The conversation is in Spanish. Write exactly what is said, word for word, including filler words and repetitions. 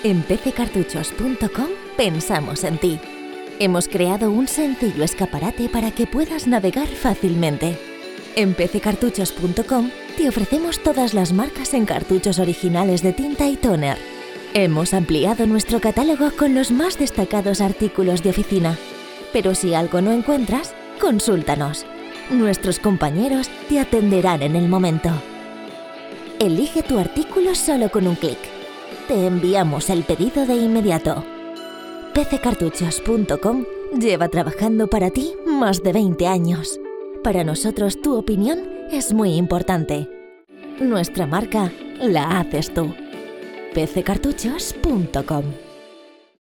En pececartuchos punto com pensamos en ti. Hemos creado un sencillo escaparate para que puedas navegar fácilmente. En pececartuchos punto com te ofrecemos todas las marcas en cartuchos originales de tinta y tóner. Hemos ampliado nuestro catálogo con los más destacados artículos de oficina. Pero si algo no encuentras, consúltanos. Nuestros compañeros te atenderán en el momento. Elige tu artículo solo con un clic. Te enviamos el pedido de inmediato. pececartuchos punto com lleva trabajando para ti más de veinte años. Para nosotros tu opinión es muy importante. Nuestra marca la haces tú. pececartuchos punto com